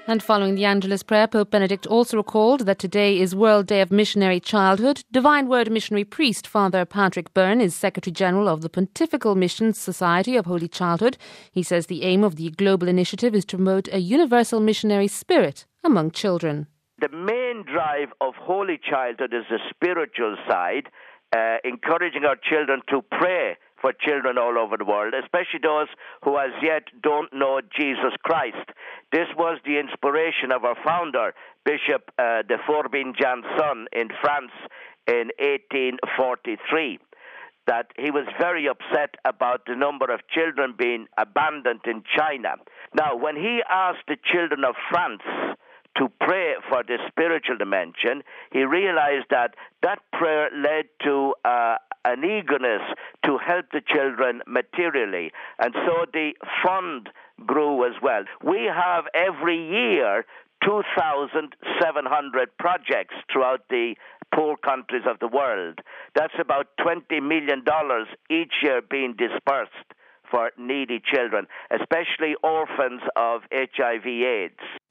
And following the Angelus prayer, Pope Benedict also recalled that today is World Day of Missionary Childhood. Divine Word missionary priest Father Patrick Byrne is Secretary General of the Pontifical Missions Society of Holy Childhood. He says the aim of the global initiative is to promote a universal missionary spirit among children. The main drive of Holy Childhood is the spiritual side, encouraging our children to pray for children all over the world, especially those who as yet don't know Jesus Christ. This was the inspiration of our founder, Bishop de Forbin-Janson in France in 1843, that he was very upset about the number of children being abandoned in China. Now, when he asked the children of France to pray for the spiritual dimension, he realized that prayer led to an eagerness to help the children materially. And so the fund grew as well. We have every year 2,700 projects throughout the poor countries of the world. That's about $20 million each year being dispersed for needy children, especially orphans of HIV/AIDS.